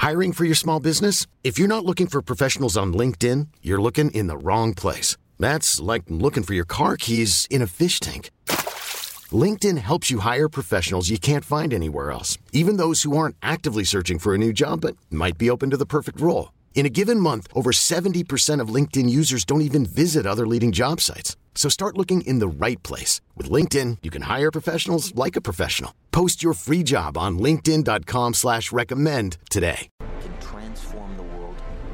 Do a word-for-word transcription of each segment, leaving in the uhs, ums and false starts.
Hiring for your small business? If you're not looking for professionals on LinkedIn, you're looking in the wrong place. That's like looking for your car keys in a fish tank. LinkedIn helps you hire professionals you can't find anywhere else, even those who aren't actively searching for a new job but might be open to the perfect role. In a given month, over seventy percent of LinkedIn users don't even visit other leading job sites. So start looking in the right place. With LinkedIn, you can hire professionals like a professional. Post your free job on linkedin.com slash recommend today. Can transform the world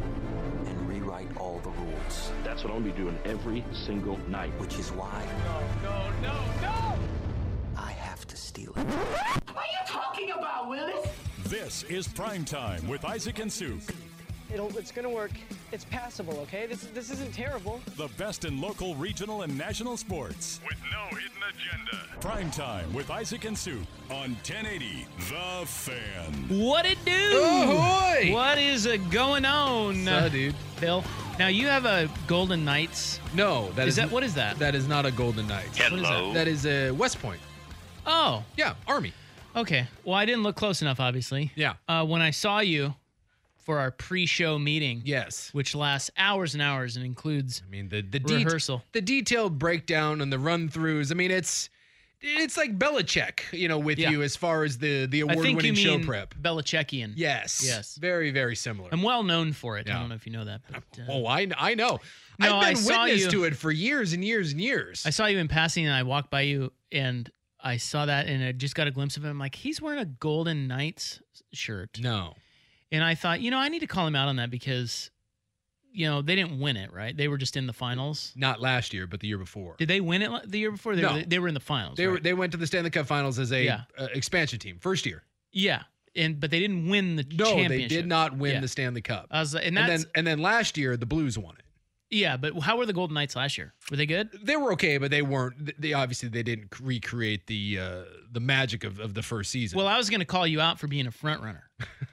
and rewrite all the rules. That's what I'll be doing every single night. Which is why... No, no, no, no! I have to steal it. What are you talking about, Willis? This is Primetime with Isaac and Suk. It'll, it's going to work. It's passable, okay? This, this isn't terrible. The best in local, regional, and national sports. With no hidden agenda. Primetime with Isaac and Suk on ten eighty The Fan. What it do? Ahoy! What is uh, going on? So, dude. Phil, now you have a Golden Knights. No, that is is that what is that? That is not a Golden Knights. What is Hello. that? That is a West Point. Oh, Yeah, Army. okay. Well, I didn't look close enough, obviously. Yeah. Uh, when I saw you for our pre-show meeting, Yes. which lasts hours and hours and includes I mean the the det- rehearsal. the detailed breakdown and the run throughs. I mean it's it's like Belichick, you know, with Yeah. you as far as the the I award think you winning show mean prep. Belichickian. Yes. Yes. Very very similar. I'm well known for it. I Yeah. don't know if you know that. But, uh, oh, I I know. No, I I've been saw witness you- to it for years and years and years. I saw you in passing, and I walked by you, and I saw that, and I just got a glimpse of him. I'm like, he's wearing a Golden Knights shirt. no. And I thought, you know, I need to call him out on that because, you know, they didn't win it, right? They were just in the finals. Not last year, but the year before. Did they win it the year before? They, No. were, they were in the finals. They were right? they went to the Stanley Cup Finals as a Yeah. uh, expansion team first year. Yeah, and but they didn't win the No, championship. they did not win Yeah. the Stanley Cup. I was, like- and and that's then and then last year the Blues won it. yeah. But how were the Golden Knights last year? Were they good? They were okay, but they weren't. They obviously they didn't recreate the uh, the magic of, of the first season. Well, I was going to call you out for being a front runner,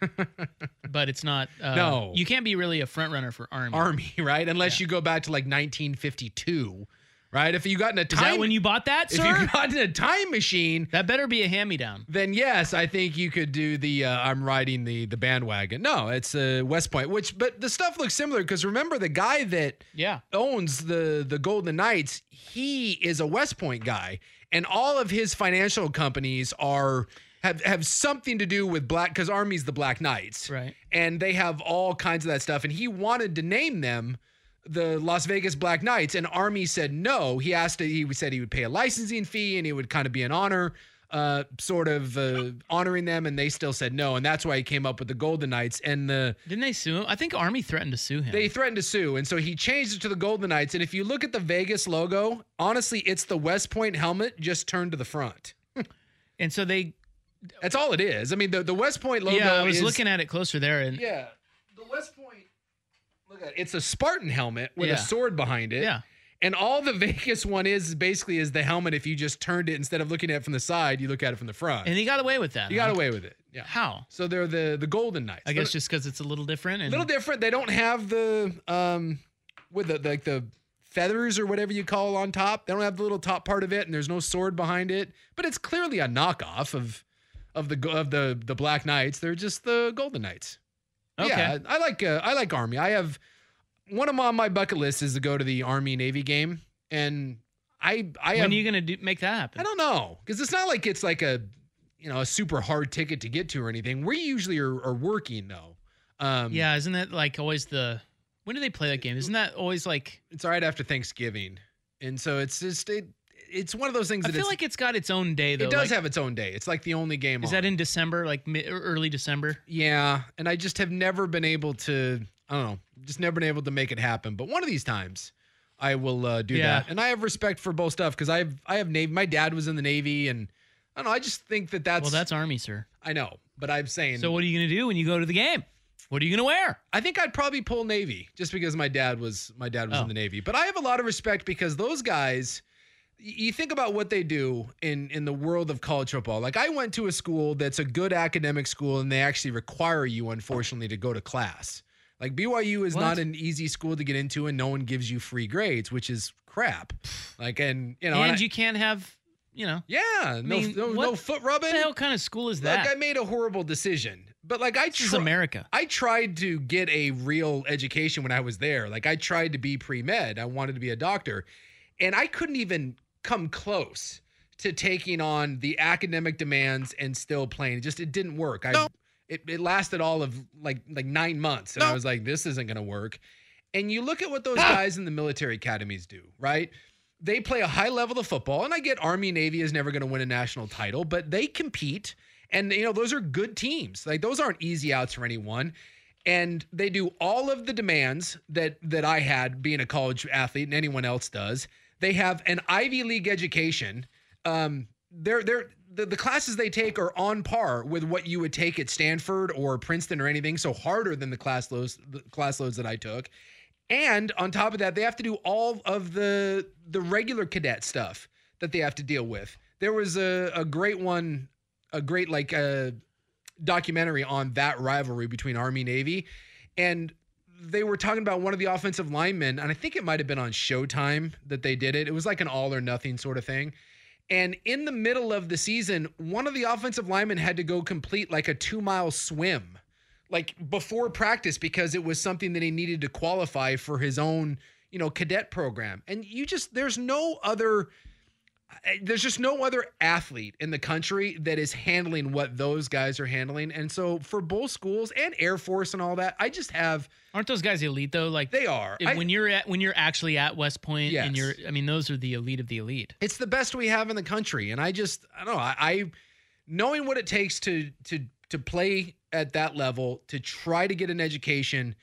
but it's not. Uh, No. you can't be really a front runner for Army. Army, right? Unless Yeah. you go back to like nineteen fifty-two, right? If you got in a Is time, that when you bought that, if sir? you got in a time machine, That better be a hand-me-down. then yes, I think you could do the uh, I'm riding the the bandwagon. No, it's uh, West Point, which but the stuff looks similar because remember the guy that Yeah. owns the the Golden Knights, he is a West Point guy, and all of his financial companies are have have something to do with black because Army's the Black Knights, Right. and they have all kinds of that stuff, and he wanted to name them the Las Vegas Black Knights, and Army said no. He asked, he said he would pay a licensing fee, and it would kind of be an honor, uh, sort of uh, honoring them, and they still said no, and that's why he came up with the Golden Knights, and the Didn't they sue him? I think Army threatened to sue him. they threatened to sue, and so he changed it to the Golden Knights. And if you look at the Vegas logo, honestly, it's the West Point helmet just turned to the front. and so they. That's all it is. I mean, the, the West Point logo. Yeah, I was is, looking at it closer there, and Yeah, the West Point. Look at it. It's a Spartan helmet with Yeah. a sword behind it. yeah, And all the Vegas one is basically is the helmet. If you just turned it instead of looking at it from the side, you look at it from the front. and he got away with that. you got huh? away with it. Yeah. How? So they're the the Golden Knights. I guess just because it's a little different. a And little different. They don't have the um with the like the feathers or whatever you call on top. They don't have the little top part of it, and there's no sword behind it. But it's clearly a knockoff of of the of the the Black Knights. They're just the Golden Knights. Okay. Yeah, I like uh, I like Army. I have one of my on my bucket list is to go to the Army Navy game, and I I when have, are you gonna do, make that happen? I don't know because it's not like it's like a you know a super hard ticket to get to or anything. We usually are, are working though. Um, Yeah, isn't that like always the? When do they play that game? Isn't that always like? it's right after Thanksgiving, and so it's just it. It's one of those things I that feel it's, like it's got its own day though. it does like, have its own day. It's like the only game. Is on. that in December, like mid, or early December? Yeah, and I just have never been able to. I don't know, just never been able to make it happen. But one of these times, I will uh, do Yeah. that. And I have respect for both stuff because I have I have Navy. My dad was in the Navy, and I don't know. I just think that that's. Well, that's Army, sir. I know, but I'm saying. So what are you gonna do when you go to the game? What are you gonna wear? I think I'd probably pull Navy just because my dad was my dad was Oh. in the Navy. But I have a lot of respect because those guys. You think about what they do in, in the world of college football. Like I went to a school that's a good academic school, and they actually require you, unfortunately, to go to class. Like B Y U is What? not an easy school to get into, and no one gives you free grades, which is crap. Like, and you know, and and I- you can't have, you know, yeah, no, mean, no, what no foot rubbing. what the hell kind of school is Like that? I made a horrible decision. But like I This is try- America. I tried to get a real education when I was there. Like I tried to be pre-med. I wanted to be a doctor. And I couldn't even come close to taking on the academic demands and still playing. It just it didn't work. I No. it, it lasted all of like like nine months. And No. I was like, this isn't gonna work. And you look at what those guys in the military academies do, right? They play a high level of football, and I get Army, Navy is never going to win a national title, but they compete, and you know those are good teams. Like those aren't easy outs for anyone, and they do all of the demands that that I had being a college athlete, and anyone else does. They have an Ivy League education. Um, they're they're the, the classes they take are on par with what you would take at Stanford or Princeton or anything, so harder than the class loads the class loads that I took. And on top of that, they have to do all of the the regular cadet stuff that they have to deal with. There was a, a great one, a great like uh, documentary on that rivalry between Army Navy. And they were talking about one of the offensive linemen, and I think it might have been on Showtime that they did it. It was like an all or nothing sort of thing. And in the middle of the season, one of the offensive linemen had to go complete like a two mile swim, like before practice, because it was something that he needed to qualify for his own, you know, cadet program. And you just, there's no other, there's just no other athlete in the country that is handling what those guys are handling. And so for both schools and Air Force and all that, I just have, Aren't those guys elite though? Like they are. if- I- when you're at when you're actually at West Point and Yes. you're, I mean, those are the elite of the elite. It's the best we have in the country. And I just, I don't know, I, I knowing what it takes to, to, to play at that level, to try to get an education,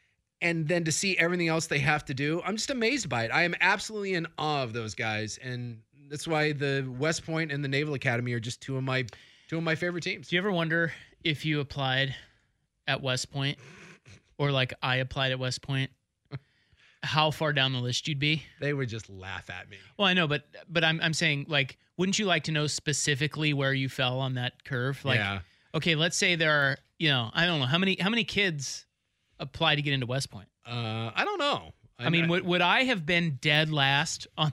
and then to see everything else they have to do, I'm just amazed by it. I am absolutely in awe of those guys. And that's why the West Point and the Naval Academy are just two of my, two of my favorite teams. Do you ever wonder if you applied at West Point or like I applied at West Point, how far down the list you'd be? They would just laugh at me. Well, I know, but but I'm I'm saying, like, wouldn't you like to know specifically where you fell on that curve? Like, Yeah. okay, let's say there are, you know, I don't know how many how many kids apply to get into West Point. Uh, I don't know. I mean, would would I have been dead last on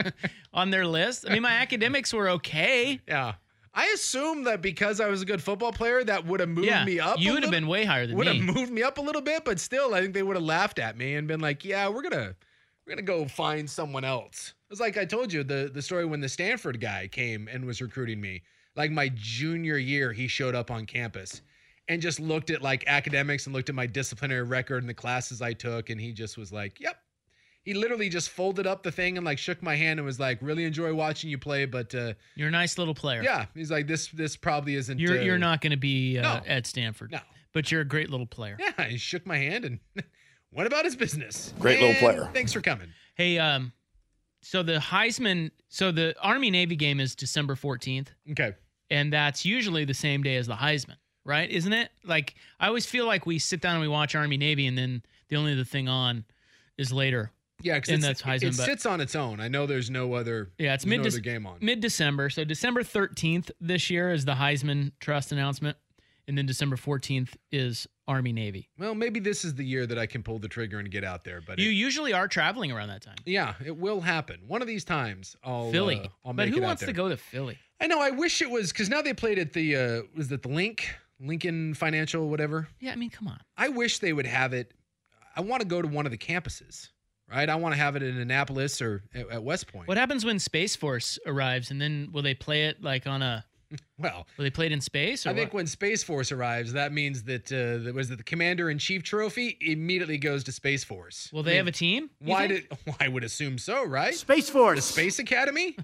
on their list? I mean, my academics were okay. Yeah. I assume that because I was a good football player, that would have moved Yeah, me up. you a would have little- been way higher than would me. have moved me up a little bit, but still, I think they would have laughed at me and been like, "Yeah, we're gonna we're gonna go find someone else." It's like I told you the the story when the Stanford guy came and was recruiting me. Like my junior year, he showed up on campus and just looked at like academics and looked at my disciplinary record and the classes I took, and he just was like, "Yep." He literally just folded up the thing and like shook my hand and was like, "Really enjoy watching you play, but uh, You're a nice little player. yeah." He's like, "This this probably isn't." You're uh, you're not going to be uh, no. at Stanford. No. But you're a great little player. Yeah, he shook my hand and went about his business. Great little And player. Thanks for coming. Hey, um, so the Heisman, so the Army Navy game is December fourteenth, Okay. and that's usually the same day as the Heisman, right? Isn't it? Like, I always feel like we sit down and we watch Army Navy, and then the only other thing on is later. Yeah, And because that's Heisman, it but- sits on its own. I know there's no other. Yeah, it's there's mid no other game on. mid December. So December thirteenth this year is the Heisman Trust announcement, and then December fourteenth is Army Navy. Well, maybe this is the year that I can pull the trigger and get out there. But You it- usually are traveling around that time. yeah, it will happen. One of these times, I'll Philly, uh, I'll but make who it out wants there. to go to Philly? I know. I wish it was because now they played at the uh, was it the Link Lincoln Financial whatever. Yeah, I mean, come on. I wish they would have it. I want to go to one of the campuses. Right, I want to have it in Annapolis or at, at West Point. What happens when Space Force arrives, and then will they play it like on a? Well, Will they play it in space? Or I think what? when Space Force arrives, that means that uh, that was that the Commander in Chief trophy immediately goes to Space Force. Will they have a team? you Why think? did? Well, I would assume so, right? Space The Force. Space Academy.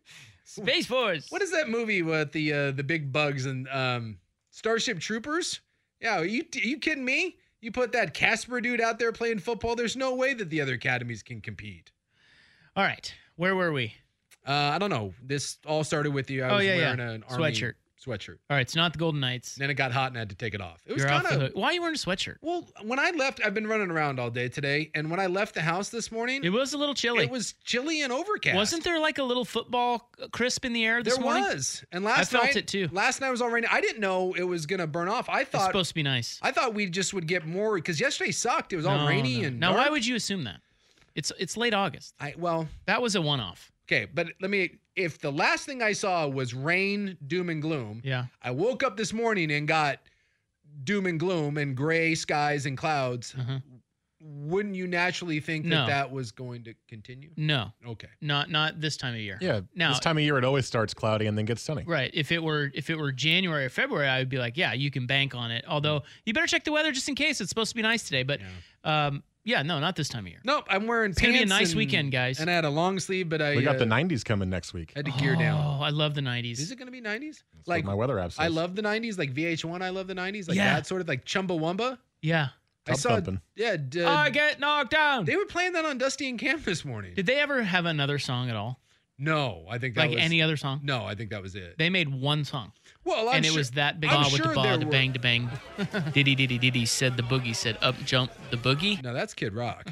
Space Force? What is that movie with the uh, the big bugs and um, Starship Troopers? Yeah, are you are you kidding me? You put that Casper dude out there playing football. There's no way that the other academies can compete. All right, where were we? Uh, I don't know. This all started with you. I Oh, was yeah, wearing yeah. an army Sweatshirt. Sweatshirt. All right, it's not the Golden Knights. Then it got hot and I had to take it off. It was You're off kind the of hook. Why are you wearing a sweatshirt? well. When I left, I've been running around all day today, and when I left the house this morning, It was a little chilly. it was chilly and overcast. Wasn't there like a little football crisp in the air this There morning? was, and last felt night it too. Last night was all raining. I didn't know it was gonna burn off. I It's thought supposed to be nice. I thought we just would get more because yesterday sucked. It was all No, rainy no. and now, why dark. would you assume that? It's it's late August. I well, That was a one-off. okay, but let me. If the last thing I saw was rain, doom and gloom, Yeah. I woke up this morning and got doom and gloom and gray skies and clouds, Uh-huh. wouldn't you naturally think that No. that was going to continue? No, Okay. not not this time of year. Yeah. Now- this time of year, it always starts cloudy and then gets sunny. Right. If it were if it were January or February, I would be like, yeah, you can bank on it. Although you better check the weather just in case. It's supposed to be nice today. But yeah, um, yeah no, not this time of year. Nope, I'm wearing It's pants. gonna be a nice and- weekend, guys. And I had a long sleeve, but I We got uh, the nineties coming next week. had to gear down. Oh, I love the nineties. Is it going to be nineties? That's what my weather app says. I love the nineties, like V H one. I love the nineties, like Yeah. that sort of like Chumbawamba. Yeah. I Tub saw, thumping. yeah. d- I get knocked down. they were playing that on Dusty and Cam this morning. Did they ever have another song at all? no, I think that Like was, any other song? No, I think that was it. They made one song. Well, I'm and it sure- was that big I'm ah with sure the ba, there the were- bang, the bang. Diddy, diddy, diddy, said the boogie, said up, jump, the boogie. No, that's Kid Rock.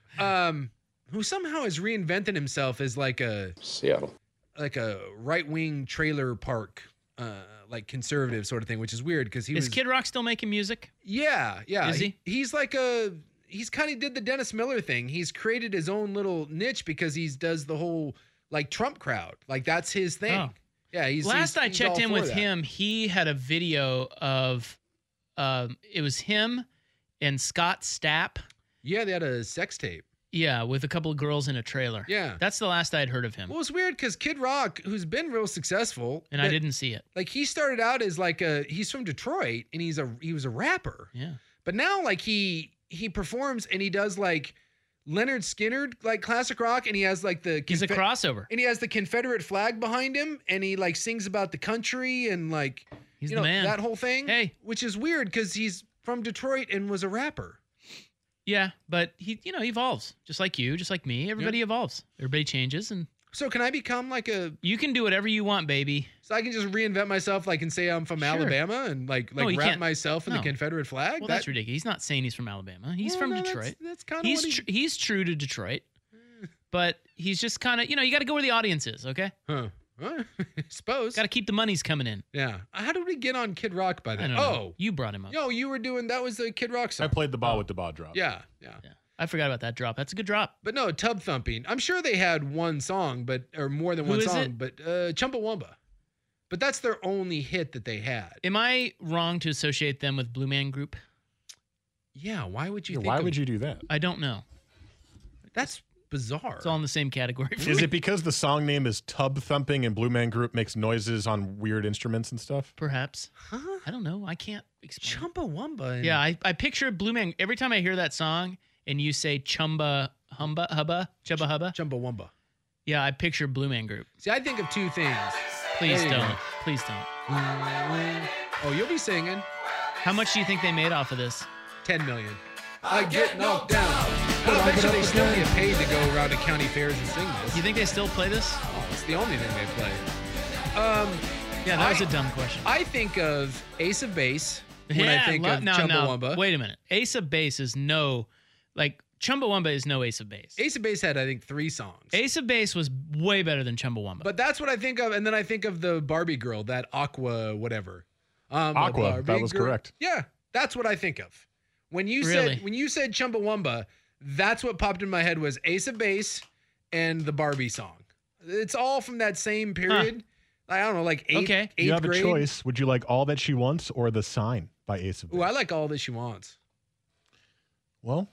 um, who somehow has reinvented himself as like a Seattle. like a right wing trailer park, uh, like conservative sort of thing, which is weird because he Is was. Kid Rock still making music? Yeah, yeah. Is he? He's like a. He's kind of did the Dennis Miller thing. He's created his own little niche because he does the whole like Trump crowd. Like that's his thing. Oh. Yeah, he's Last he's- I he's checked all in for with that. him, he had a video of, um, it was him and Scott Stapp. Yeah, they had a sex tape. Yeah, with a couple of girls in a trailer. Yeah. That's the last I'd heard of him. Well, it's weird because Kid Rock, who's been real successful, And I but, didn't see it. like he started out as like a he's from Detroit and he's a he was a rapper. Yeah. But now like he he performs and he does like Leonard Skinner like classic rock and he has like the He's a Confe- crossover. and he has the Confederate flag behind him and he like sings about the country and like He's you the know man. that whole thing. Hey. Which is weird because he's from Detroit and was a rapper. Yeah, but he, you know, he evolves. Just like you, just like me. Everybody evolves. Everybody changes, and So can I become like a you can do whatever you want, baby. so I can just reinvent myself like and say I'm from Sure. Alabama and like No, like you wrap can't. myself in No. the Confederate flag? Well, That- that's ridiculous. He's not saying he's from Alabama. He's Well, from no, that's- Detroit. That's, kind of He's what he, tr- he's true to Detroit, but he's just kind of, you know, you got to go where the audience is. Okay, huh. Well, I suppose. got to keep the monies coming in. Yeah. How did we get on Kid Rock by I then? don't Oh, know. You brought him up. no, you were doing that was the Kid Rock I song. played the ball with the ball drop. Yeah, yeah. Yeah, I forgot about that drop. That's a good drop. But no, tub thumping. I'm sure they had one song, but or more than Who one is song, it? but uh Chumbawamba. But that's their only hit that they had. Am I wrong to associate them with Blue Man Group? Yeah, why would you Yeah, think why of- would you do that? I don't know. That's bizarre. It's all in the same category. For Is me. it because the song name is Tub Thumping and Blue Man Group makes noises on weird instruments and stuff? Perhaps. Huh? I don't know. I can't explain. Chumbawamba. and- Yeah, I, I picture Blue Man. Every time I hear that song and you say Chumba Humba Hubba Chubba Hubba, Chumbawamba. yeah, I picture Blue Man Group. See, I think of two things. Please There you don't. go. Please don't. Oh, you'll be singing How much do you think they made off of this? ten million. I get knocked down. I bet you they still get paid to go around to county fairs and sing this. You think they still play this? Oh, it's the only thing they play. Um, Yeah, that was I- a dumb question. I think of Ace of Base when yeah, I think lo- of no, Chumbawamba. no. Wait a minute. Ace of Base is no, like Chumbawamba is no Ace of Base. Ace of Base had, I think, three songs. Ace of Base was way better than Chumbawamba. But that's what I think of, and then I think of the Barbie girl, that Aqua whatever. Um, a Aqua, that Barbie was girl- correct. Yeah, that's what I think of. When you Really? said when you said Chumbawamba, that's what popped in my head was Ace of Base and the Barbie song. It's all from that same period. I don't know, like eighth, Okay. eighth You have grade. a choice. Would you like All That She Wants or The Sign by Ace of Base? Ooh, I like All That She Wants. Well,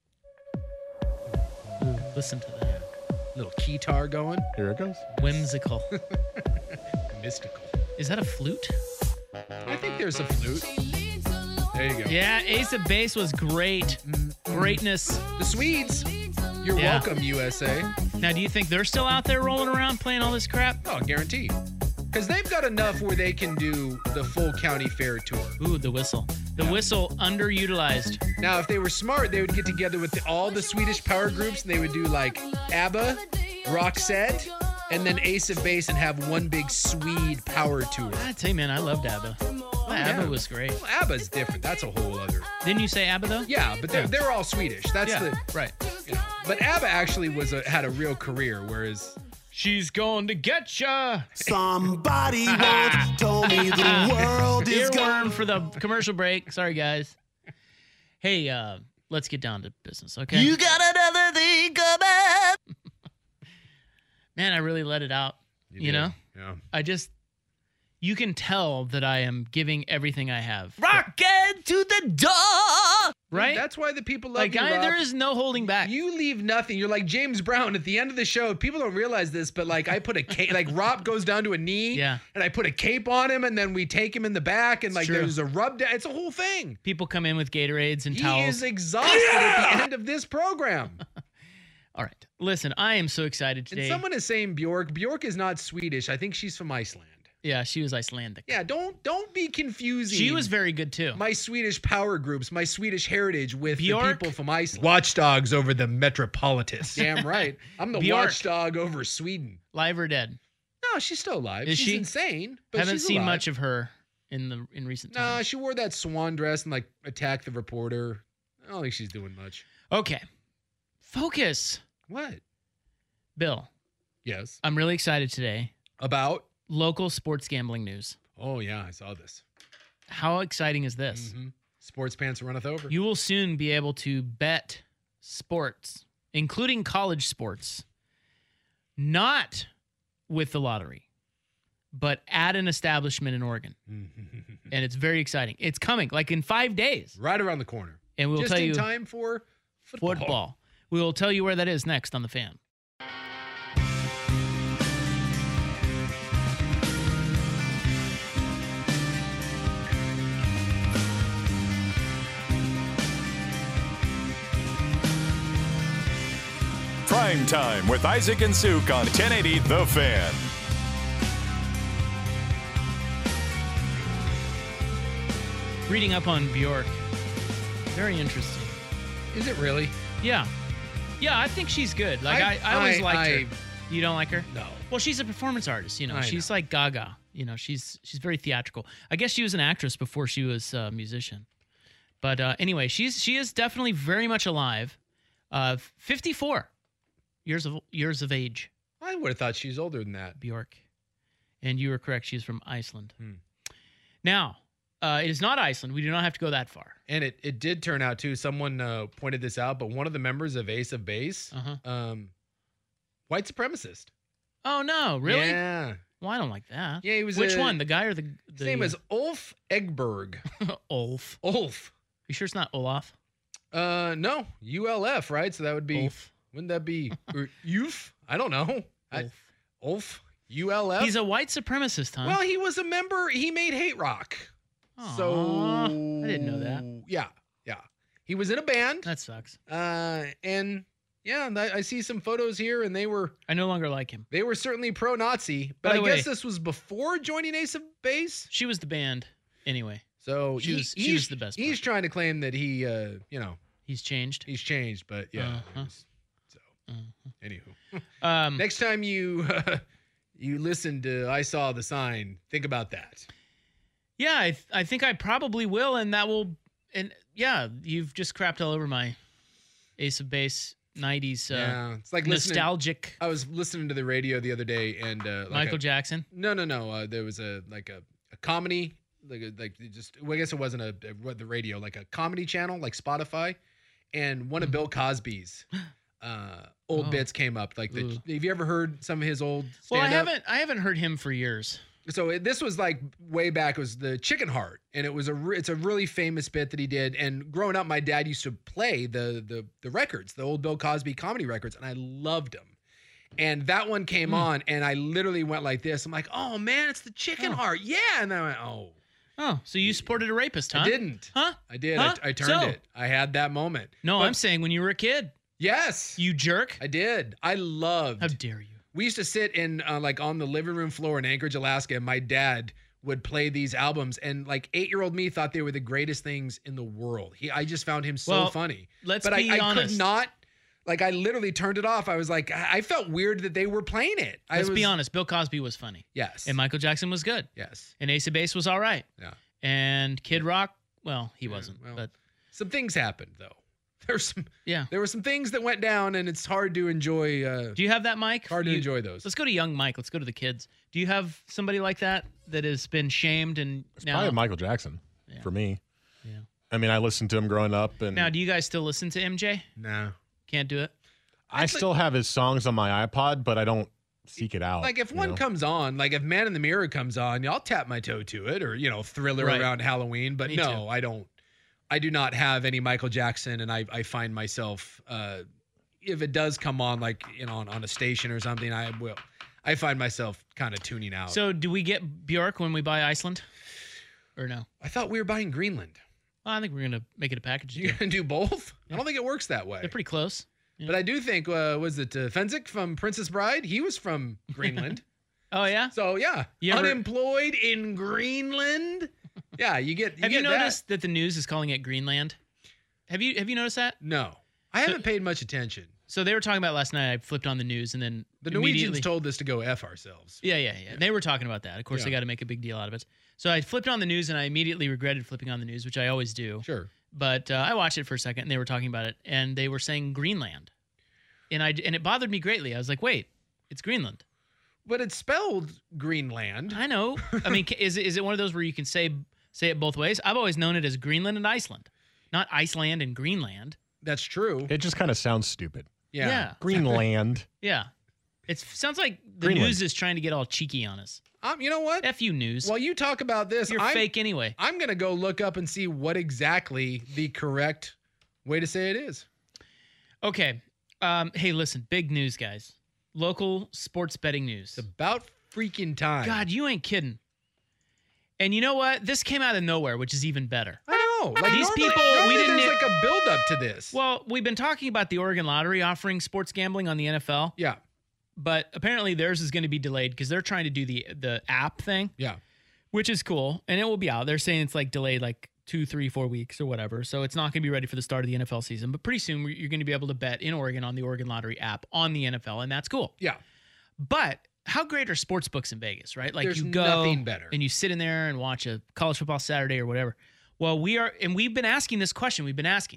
Ooh, listen to that. Little keytar going. here it goes. Whimsical. Mystical. Is that a flute? I think there's a flute. There you go. Yeah, Ace of Base was great. Greatness. The Swedes. You're Yeah. welcome, U S A. Now, do you think they're still out there rolling around playing all this crap? Oh, guarantee. Because they've got enough where they can do the full county fair tour. Ooh, the whistle. The whistle underutilized. Now, if they were smart, they would get together with the, all the Swedish power groups and they would do like ABBA, Roxette, and then Ace of Base and have one big Swede power tour. I tell you, man, I loved ABBA. Well, ABBA yeah. was great. Well, ABBA's different. That's a whole other. Didn't you say ABBA though? Yeah, but they're, Yeah. they're all Swedish. That's Yeah, the. right. You know. But ABBA actually was a, had a real career, whereas. She's going to get ya. Somebody once told me the world is Earworm gone. for the commercial break. Sorry, guys. Hey, uh, let's get down to business, okay? You got another thing coming. Man, I really let it out. You, did. know, Yeah. I just, you can tell that I am giving everything I have. Rocket to the door. Right? That's why the people love like you, I, Rob. there is no holding back. You leave nothing. You're like James Brown at the end of the show. People don't realize this, but like I put a cape, like Rob goes down to a knee, Yeah. and I put a cape on him, and then we take him in the back, and It's like true. there's a rub down. It's a whole thing. People come in with Gatorades and He towels. is exhausted at the end of this program. All right. Listen, I am so excited today. And someone is saying Bjork. Bjork is not Swedish. I think she's from Iceland. Yeah, she was Icelandic. Yeah, don't don't be confusing. She was very good too. My Swedish power groups, my Swedish heritage with Bjork? the people from Iceland. Watchdogs over the Metropolitan. Damn right. I'm the Bjork. watchdog over Sweden. Live or dead? No, she's still alive. Is she's she? insane, but Haven't she's seen alive. much of her in the in recent times. Nah, she wore that swan dress and like attacked the reporter. I don't think she's doing much. Okay. Focus. What? Bill, Yes. I'm really excited today. About? Local sports gambling news. Oh yeah, I saw this. How exciting is this? Mhm. Sports pants runneth over. You will soon be able to bet sports, including college sports, not with the lottery, but at an establishment in Oregon. And it's very exciting. It's coming like in five days. Right around the corner. And we'll Just tell in you time for football. football. We will tell you where that is next on The Fan. Prime Time with Isaac and Suk on ten eighty The Fan. Reading up on Bjork. Very interesting. Is it really? Yeah. Yeah, I think she's good. Like I, I, always I- liked I- her. You don't like her? No. Well, she's a performance artist, you know. I she's like Gaga. You know, she's she's very theatrical. I guess she was an actress before she was a musician. But uh, anyway, she's she is definitely very much alive. Uh, fifty-four years of years of age, I would have thought she's older than that. Bjork. And you were correct. She's from Iceland. Hmm. Now, uh, it is not Iceland. We do not have to go that far. And it, it did turn out too. Someone uh, pointed this out, but one of the members of Ace of Base, Uh-huh. um, white supremacist. Oh no, really? Yeah. Well, I don't like that. Yeah, he was. Which a- one? The guy or the, the His name is Ulf Egberg. Ulf? Ulf. You sure it's not Olaf? Uh, no, U L F, right? So that would be. Ulf. Wouldn't that be or Uf? I don't know. I, Ulf. Ulf. U L F. He's a white supremacist, huh? Well, he was a member. He made hate rock. So Aw, I didn't know that. Yeah, yeah. He was in a band. That sucks. Uh, and yeah, and I, I see some photos here, and they were I no longer like him. they were certainly pro-Nazi. But By I the guess way- this was before joining Ace of Base. She was the band anyway. So She he- was- she he's, was the best He's part. trying to claim that he, uh, you know, He's changed. he's changed. But yeah. Uh-huh. it was- so, anywho, Um, next time you you listen to "I Saw the Sign," think about that. yeah, I th- I think I probably will, and that will. And yeah, you've just crapped all over my Ace of Base nineties uh, yeah, it's like listening. nostalgic I was listening to the radio the other day, and uh, like Michael a- Jackson. No, no, no. Uh, there was a like a, a comedy, like a, like it just. Well, I guess it wasn't a, a what the radio, like a comedy channel, like Spotify, and one of Bill Cosby's uh, old Oh. bits came up. Like, the, Ooh. have you ever heard some of his old? Well, I stand-up? haven't I haven't heard him for years. So it, this was like way back. It was the Chicken Heart, and it was a re- it's a really famous bit that he did. And growing up, my dad used to play the the the records, the old Bill Cosby comedy records, and I loved them. And that one came Mm. on, and I literally went like this. I'm like, oh man, it's the Chicken Oh. Heart, yeah. And then I went, oh, Oh, so you supported a rapist, huh? I didn't. Huh? I did. Huh? I, I turned So? it. I had that moment. No, But- I'm saying when you were a kid. Yes, You jerk. I did. I loved. How dare you? We used to sit in uh, like on the living room floor in Anchorage, Alaska, and my dad would play these albums, and like eight-year-old me thought they were the greatest things in the world. He, I just found him so Well, funny. let's but be I, I honest. could not, like, I literally turned it off. I was like, I I felt weird that they were playing it. I Let's was, be honest. Bill Cosby was funny, Yes. and Michael Jackson was good, yes. and Ace of Base was all right, Yeah. and Kid Rock. Well, he Yeah, wasn't, well, but Some things happened though. There's some. yeah. There were some things that went down, and it's hard to enjoy. Uh, Do you have that mic? hard to You- enjoy those. Let's go to young Mike. Let's go to the kids. Do you have somebody like that that has been shamed and It's now? probably Michael Jackson Yeah. for me. Yeah. I mean, I listened to him growing up, and Now, do you guys still listen to M J? No. Can't do it. I still have his songs on my iPod, but I don't seek it out. Like if you one know? comes on, like if Man in the Mirror comes on, I'll tap my toe to it, or you know, Thriller Right. around Halloween. But Me no, too. I don't. I do not have any Michael Jackson, and I I find myself uh, if it does come on, like you know, on, on a station or something, I will. I find myself kind of tuning out. So do we get Bjork when we buy Iceland, or no? I thought we were buying Greenland. Well, I think we're gonna make it a package. You deal. gonna do both? I don't think it works that way. They're pretty close. But I do think uh, was it uh, Fenzik from Princess Bride? He was from Greenland. Oh yeah. So yeah, You ever- unemployed in Greenland. Yeah, you get. You Have you get that. noticed that. the news is calling it Greenland? Have you Have you noticed that? No, I haven't paid much attention. So they were talking about last night. I flipped on the news and then The immediately- Norwegians told us to go F ourselves. Yeah, yeah, yeah. They were talking about that. Of course, Yeah. they got to make a big deal out of it. So I flipped on the news and I immediately regretted flipping on the news, which I always do. Sure. But uh, I watched it for a second and they were talking about it and they were saying Greenland, and I and it bothered me greatly. I was like, wait, it's Greenland. But it's spelled Greenland. I know. I mean, ca- is it, is it one of those where you can say say it both ways? I've always known it as Greenland and Iceland, not Iceland and Greenland. That's true. It just kind of sounds stupid. Yeah. Yeah. Greenland. Yeah. It sounds like the Greenland. news is trying to get all cheeky on us. Um, you know what? F you, news. While you talk about this, You're I'm, fake anyway. I'm gonna go look up and see what exactly the correct way to say it is. Okay. Um, hey, listen, big news, guys. Local sports betting news. It's about freaking time. God, you ain't kidding. And you know what? This came out of nowhere, which is even better. I know. Like These normally- people, normally we didn't. There's like a build up to this. Well, we've been talking about the Oregon Lottery offering sports gambling on the N F L, yeah. but apparently theirs is going to be delayed because they're trying to do the the app thing, Yeah. which is cool, and it will be out. They're saying it's like delayed like two, three, four weeks or whatever, so it's not going to be ready for the start of the N F L season. But pretty soon you're going to be able to bet in Oregon on the Oregon Lottery app on the N F L, and that's cool. Yeah. But how great are sports books in Vegas, right? Like There's you go nothing better. and you sit in there and watch a college football Saturday or whatever. Well, we are, and we've been asking this question. We've been asking,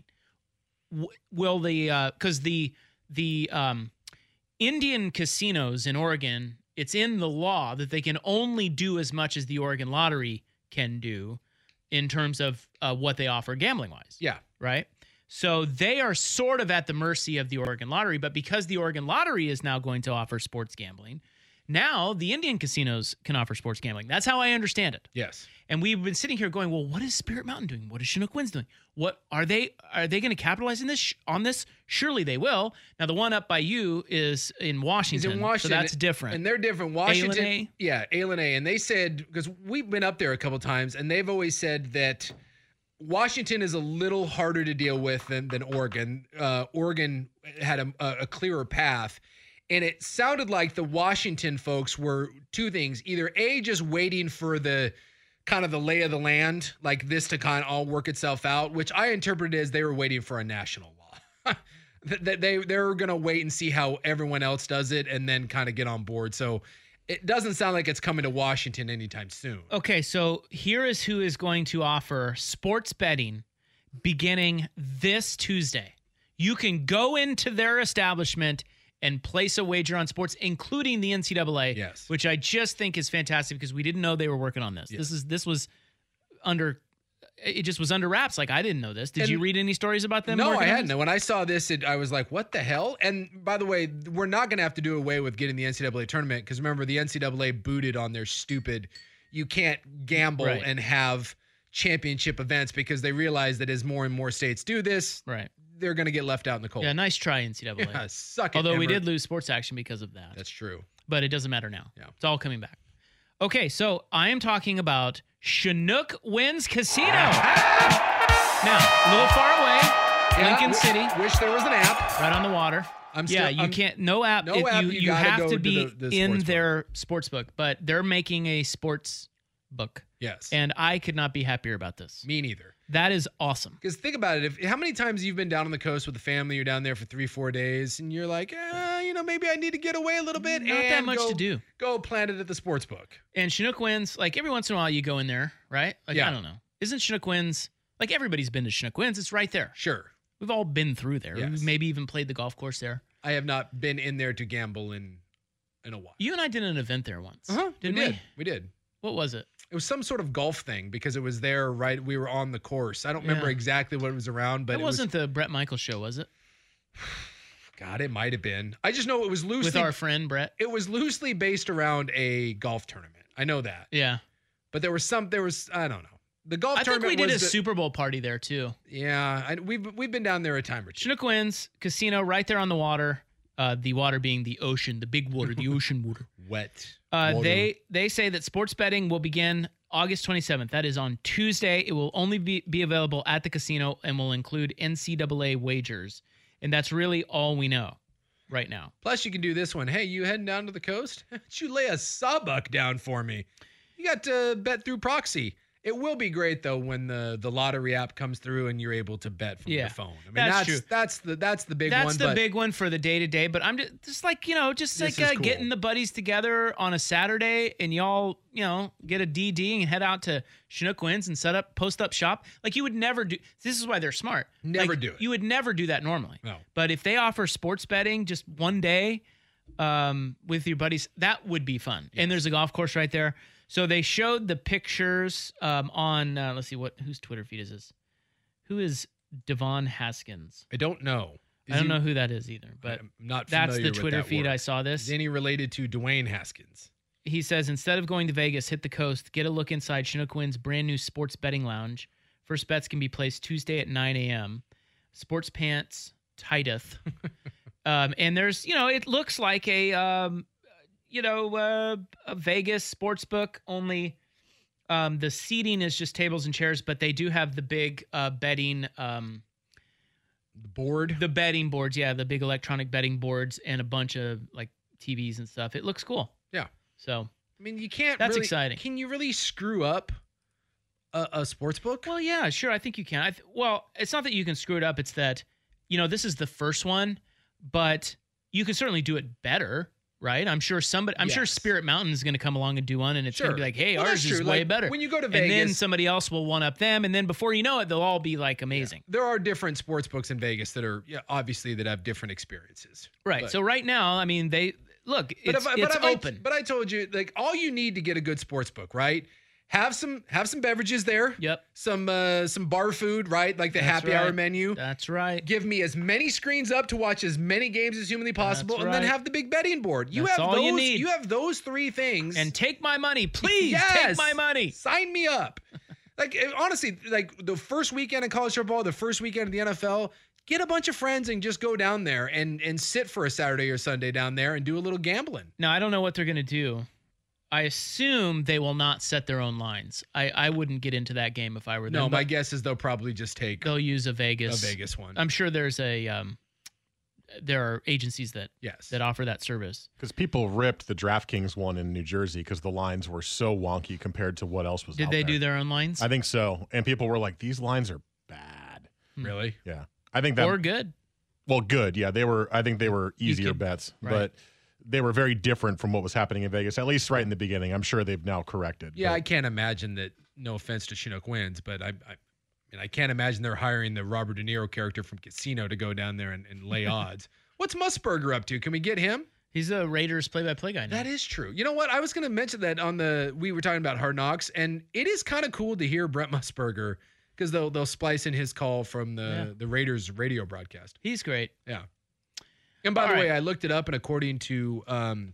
w- will the because the the um, Indian casinos in Oregon, it's in the law that they can only do as much as the Oregon Lottery can do in terms of uh, what they offer gambling wise. Yeah. Right. So they are sort of at the mercy of the Oregon Lottery, but because the Oregon Lottery is now going to offer sports gambling, now the Indian casinos can offer sports gambling. That's how I understand it. Yes. And we've been sitting here going, well, what is Spirit Mountain doing? What is Chinook Winds doing? What are they? Are they going to capitalize in this on this? Surely they will. Now the one up by you is in Washington. He's in Washington. So that's different. And they're different. Washington. A L N A? Yeah, A L N A. And they said, because we've been up there a couple times, and they've always said that Washington is a little harder to deal with than, than Oregon. Uh, Oregon had a, a clearer path. And it sounded like the Washington folks were two things. Either A, just waiting for the kind of the lay of the land, like this to kind of all work itself out, which I interpreted as they were waiting for a national law. That they, they're going to wait and see how everyone else does it and then kind of get on board. So it doesn't sound like it's coming to Washington anytime soon. Okay, so here is who is going to offer sports betting beginning this Tuesday. You can go into their establishment and place a wager on sports, including the N C double A, Yes. which I just think is fantastic because we didn't know they were working on this. Yes. This is this was under it just was under wraps. Like I didn't know this. Did And- you read any stories about them? No, working I on hadn't. this? When I saw this, it, I was like, what the hell? And by the way, we're not going to have to do away with getting the N C double A tournament because remember, the N C double A booted on their stupid, you can't gamble Right. and have championship events because they realize that as more and more states do this, Right. they're going to get left out in the cold. Yeah, nice try, N C double A. Yeah, suck it, Although we Emmer. did lose sports action because of that. That's true. But it doesn't matter now. Yeah. It's all coming back. Okay, so I am talking about Chinook Winds Casino. Now, a little far away, Yeah, Lincoln w- City, Wish there was an app. right on the water. I'm yeah, still- you I'm- can't, no app. No If app, you, you you gotta have go to to be the- the in sports their sports book, but they're making a sports book. Yes. And I could not be happier about this. Me neither. That is awesome. Because think about it. If how many times you've been down on the coast with the family, you're down there for three, four days, and you're like, eh, you know, maybe I need to get away a little bit. Not that and much go- to do. Go plant it at the sports book. And Chinook Winds, like every once in a while you go in there, right? Like, Yeah. I don't know. Isn't Chinook Winds, like everybody's been to Chinook Winds. It's right there. Sure. We've all been through there. Yes. We've maybe even played the golf course there. I have not been in there to gamble in in a while. You and I did an event there once. Uh-huh. Didn't we we? did. We did. What was it? It was some sort of golf thing because it was there right. We were on the course. I don't remember Yeah. exactly what it was around, but It it wasn't the Brett Michaels show, was it? was God, it might have been. I just know it was loosely with our friend Brett. It was loosely based around a golf tournament. I know that. Yeah. But there was some. There was I don't know. The golf I think tournament. we did a was the, Super Bowl party there too. Yeah, I, we've we've been down there a time or two. Chinook Winds Casino, right there on the water. Uh, the water being the ocean, the big water, the ocean water. Wet. Uh, water. they they say that sports betting will begin August twenty-seventh. That is on Tuesday. It will only be, be available at the casino and will include N C double A wagers. And that's really all we know right now. Plus, you can do this one. Hey, you heading down to the coast? Why don't you lay a sawbuck down for me? You got to bet through proxy. It will be great though when the, the lottery app comes through and you're able to bet from Yeah, your phone. I mean, that's that's true. that's the that's the big That's one. the but big one for the day to day. But I'm just, just like, you know, just This like is uh, cool. getting the buddies together on a Saturday and y'all, you know, get a D D and head out to Chinook Winds and set up, post up shop. Like you would never do. This is why they're smart. Never Like, do it. You would never do that normally. No. But if they offer sports betting just one day um, with your buddies, that would be fun. And there's a golf course right there. So they showed the pictures um, on, uh, let's see, what whose Twitter feed is this? Who is Devon Haskins? I don't know. Is I don't he- know who that is either, but I'm not that's familiar the with Twitter that feed word. I saw this. Is any related to Dwayne Haskins? He says, instead of going to Vegas, hit the coast, get a look inside Chinook Wind's brand new sports betting lounge. First bets can be placed Tuesday at nine a.m. Sports pants, tighteth. um, and there's, you know, it looks like a, um, you know, uh, a Vegas sports book, only um, the seating is just tables and chairs, but they do have the big uh, betting, um, The board. the betting boards. Yeah, the big electronic betting boards and a bunch of like T Vs and stuff. It looks cool. Yeah. So I mean, you can't. That's really- exciting. Can you really screw up a, a sports book? Well, yeah, sure. I think you can. I th- well, it's not that you can screw it up. It's that, you know, this is the first one, but you can certainly do it better, right? I'm sure somebody, I'm sure Yes. Spirit Mountain is going to come along and do one, and it's going Sure. to be like, hey, Well, ours that's is true. way Like, better. when you go to and then Vegas- somebody else will one up them, and then before you know it, they'll all be like amazing. There are different sports books in Vegas that are yeah, obviously that have different experiences. Right. But- so right now, I mean, they look. But It's, if I, it's but if I- open. but I told you, like, all you need to get a good sports book, right? Have some have some beverages there. Yep. Some uh, some bar food, right? Like the That's happy hour right. menu. That's right. Give me as many screens up to watch as many games as humanly possible, That's and then right. have the big betting board. You That's have all those. you need. have those three things. And take my money, please. Yes! Take my money. Sign me up. Like eh, honestly, like the first weekend of college football, the first weekend of the N F L, get a bunch of friends and just go down there and and sit for a Saturday or Sunday down there and do a little gambling. Now, I don't know what they're going to do. I assume they will not set their own lines. I, I wouldn't get into that game if I were them. No, but my guess is they'll probably just take they'll use a Vegas. a Vegas one. I'm sure there's a um, there are agencies that yes. that offer that service. Because people ripped the DraftKings one in New Jersey because the lines were so wonky compared to what else was Did out they there. do their own lines? I think so. And people were like, these lines are bad. Really? Yeah. I think that. Or good? Well, good. Yeah. They were, I think they were You easier could- bets, right. but they were very different from what was happening in Vegas, at least right in the beginning. I'm sure they've now corrected. Yeah, but- I can't imagine that. No offense to Chinook Winds, but I, I, I mean, I can't imagine they're hiring the Robert De Niro character from Casino to go down there and, and lay odds. What's Musburger up to? Can we get him? He's a Raiders play-by-play guy now. That is true. You know what? I was going to mention that on the we were talking about Hard Knocks, and it is kind of cool to hear Brent Musburger because they'll they'll splice in his call from the Yeah. the Raiders radio broadcast. He's great. Yeah. And by All the right. way, I looked it up, and according to um,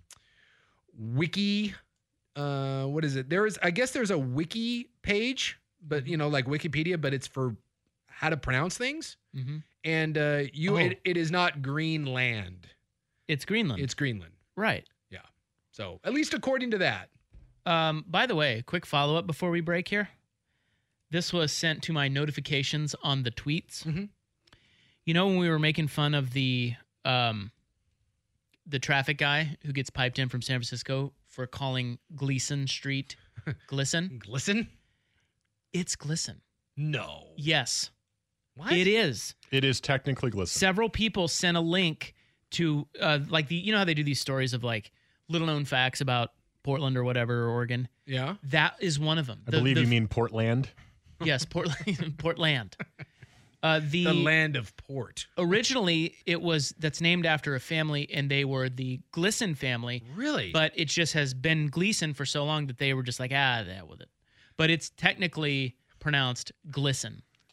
Wiki, uh, what is it? There is, I guess, there's a Wiki page, but you know, like Wikipedia, but it's for how to pronounce things. Mm-hmm. And uh, you, Oh. it, it is not Greenland. It's Greenland. It's Greenland. right. Yeah. So at least according to that. Um, by the way, quick follow-up before we break here. This was sent to my notifications on the tweets. Mhm. You know when we were making fun of the um, the traffic guy who gets piped in from San Francisco for calling Gleason Street Glisten? Glisten? It's Glisten. No. Yes, What? it is. It is technically glisten. Several people sent a link to uh, like the you know how they do these stories of like little known facts about Portland or whatever, or Oregon. Yeah. That is one of them. I The- believe the- you mean Portland. Yes, Portland. Portland. Uh, the, The land of port. originally it was that's named after a family, and they were the Glisson family. Really? But it just has been Gleason for so long that they were just like, ah, that with it. But it's technically pronounced Glisson.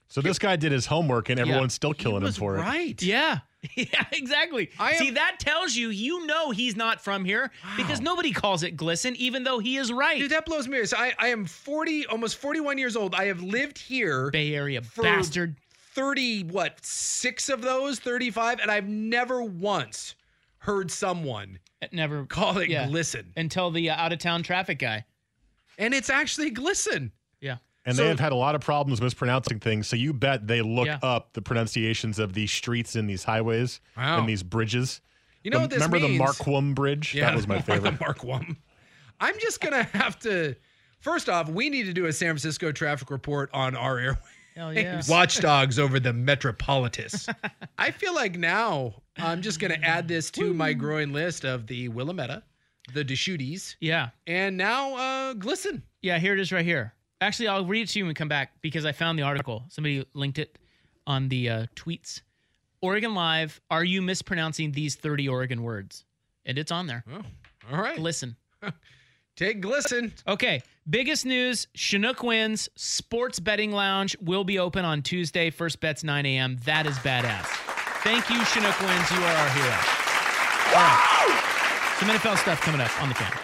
So this guy did his homework, and everyone's Yeah. still killing him was for it. right. Yeah. Yeah, exactly. I am- See, that tells you, you know he's not from here because nobody calls it glisten, even though he is right. Dude, that blows me away. So I, I am forty, almost forty-one years old. I have lived here Bay Area for bastard. thirty, what, six of those, thirty-five, and I've never once heard someone It never call it yeah. glisten. Until the uh, out-of-town traffic guy. And it's actually glisten. Yeah. And So- they have had a lot of problems mispronouncing things. So you bet they look Yeah. up the pronunciations of these streets and these highways Wow. and these bridges. You know The- what this remember means? the Marquam Bridge? That was my favorite. The Marquam. I'm just going to have to, first off, we need to do a San Francisco traffic report on our airway. Hell yeah. Watchdogs over the Metropolitus. I feel like now I'm just going to add this to my growing list of the Willamette, the Deschutes, Yeah. and now uh, Glisten. Yeah, here it is right here. Actually, I'll read it to you when we come back because I found the article. Somebody linked it on the uh, tweets. Oregon Live, are you mispronouncing these thirty Oregon words? And it's on there. Oh, all right. Listen. Take Glisten. Okay, biggest news, Chinook wins. Sports betting lounge will be open on Tuesday. First bet's nine a.m. That is badass. Thank you, Chinook wins. You are our hero. All right. Some N F L stuff coming up on the Fan.